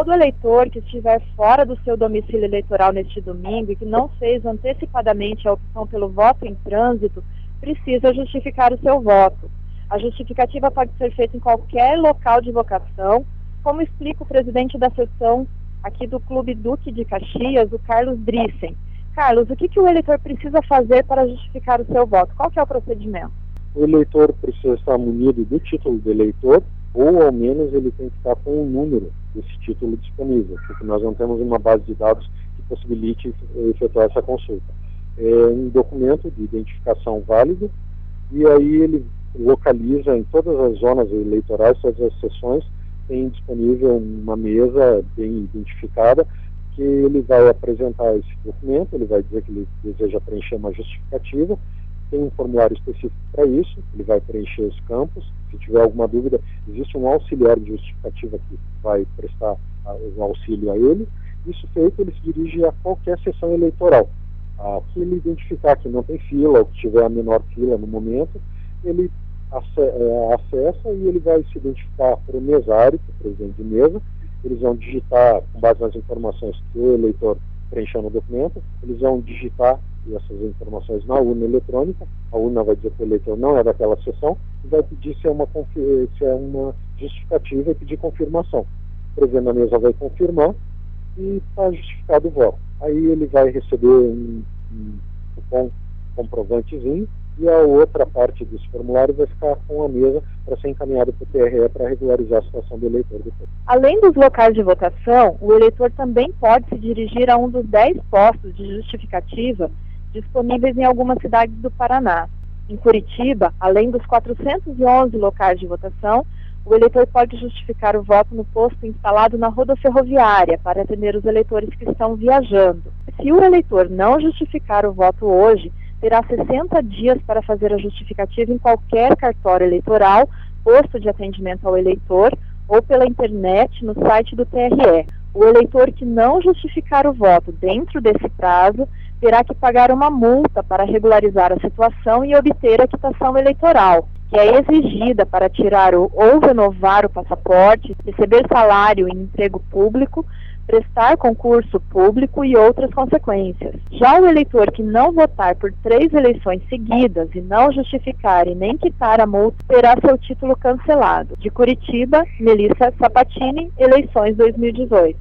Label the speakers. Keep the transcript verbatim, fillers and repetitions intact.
Speaker 1: Todo eleitor que estiver fora do seu domicílio eleitoral neste domingo e que não fez antecipadamente a opção pelo voto em trânsito, precisa justificar o seu voto. A justificativa pode ser feita em qualquer local de votação, como explica o presidente da seção aqui do Clube Duque de Caxias, o Carlos Drissen. Carlos, o que, que o eleitor precisa fazer para justificar o seu voto? Qual que é o procedimento?
Speaker 2: O eleitor precisa estar munido do título do eleitor, ou ao menos ele tem que estar com o número desse título disponível, porque nós não temos uma base de dados que possibilite efetuar essa consulta. É um documento de identificação válido, e aí ele localiza em todas as zonas eleitorais, todas as sessões, tem disponível uma mesa bem identificada, que ele vai apresentar esse documento, ele vai dizer que ele deseja preencher uma justificativa, tem um formulário específico para isso, ele vai preencher os campos. Se tiver alguma dúvida, existe um auxiliar de justificativa que vai prestar o auxílio a ele. Isso feito, ele se dirige a qualquer sessão eleitoral. Aqui ele identificar que não tem fila, ou que tiver a menor fila no momento, ele acessa e ele vai se identificar para o mesário, que é o presidente de mesa. Eles vão digitar, com base nas informações que o eleitor preencheu no documento, eles vão digitar essas informações na urna eletrônica. A urna vai dizer que o eleitor não é daquela sessão e vai pedir se é uma, se é uma justificativa e pedir confirmação. O presidente da mesa vai confirmar e está justificado o voto. Aí ele vai receber um, um cupom comprovantezinho, e a outra parte desse formulário vai ficar com a mesa para ser encaminhado para o T R E para regularizar a situação do eleitor depois.
Speaker 1: Além dos locais de votação, o eleitor também pode se dirigir a um dos dez postos de justificativa disponíveis em algumas cidades do Paraná. Em Curitiba, além dos quatrocentos e onze locais de votação, o eleitor pode justificar o voto no posto instalado na rodoferroviária para atender os eleitores que estão viajando. Se o eleitor não justificar o voto hoje, terá sessenta dias para fazer a justificativa em qualquer cartório eleitoral, posto de atendimento ao eleitor ou pela internet no site do T R E. O eleitor que não justificar o voto dentro desse prazo terá que pagar uma multa para regularizar a situação e obter a quitação eleitoral, que é exigida para tirar o, ou renovar o passaporte, receber salário em emprego público, prestar concurso público e outras consequências. Já o eleitor que não votar por três eleições seguidas e não justificar e nem quitar a multa, terá seu título cancelado. De Curitiba, Melissa Sabatini, eleições dois mil e dezoito.